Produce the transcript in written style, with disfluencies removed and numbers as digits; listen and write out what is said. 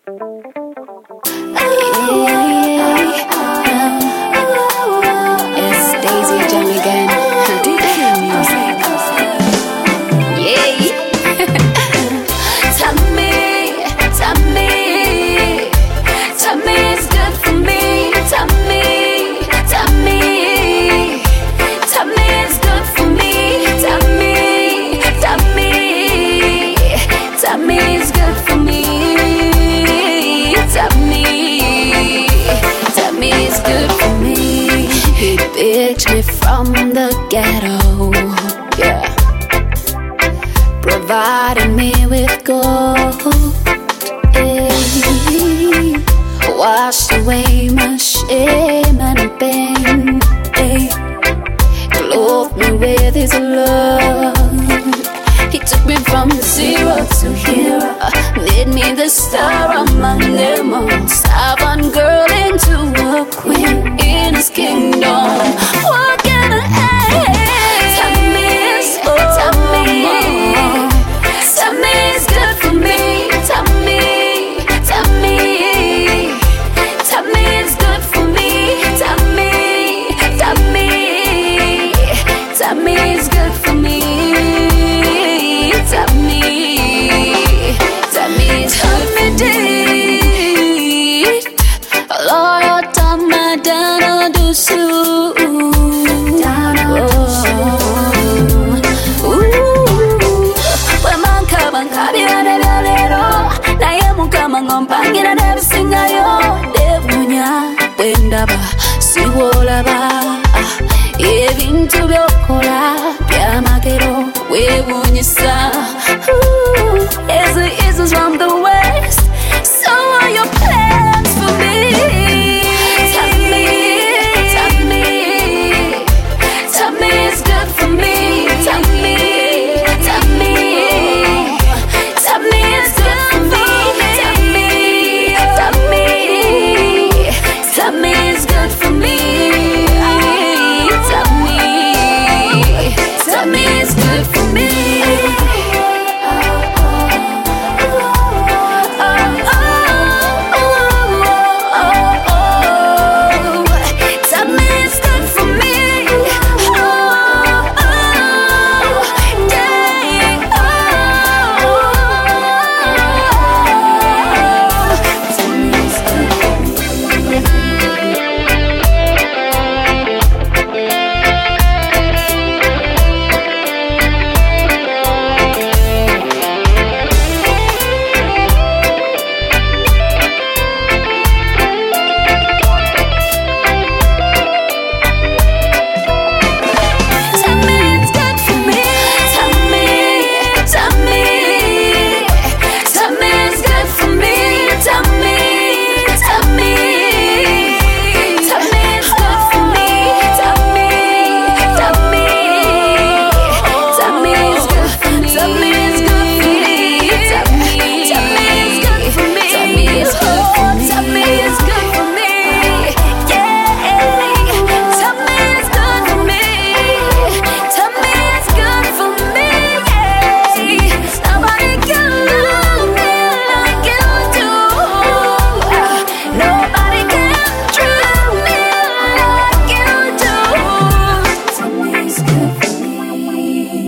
It's Daisy Jam again. DQ Music. Yeah. Tell me it's good for me. Tell me it's good for me. Tell me it's good for me. Tell me it's good for me. He picked me from the ghetto, yeah, providing me with gold, yeah. Washed away my shame and pain, yeah. Clothed me with his love. He took me from zero to hero, made me the star among them all. Stubborn girl into a queen in his kingdom. What can I tell me it's good for me. Tell me it's good for me. Tell me it's good for me. Tell me deep. All your time I done do so. When man kabira de lero, na yemu kama ngompangira de singa yo. Debunya wendaba siwola ba. Ebintu byokola byamagero webunyisa.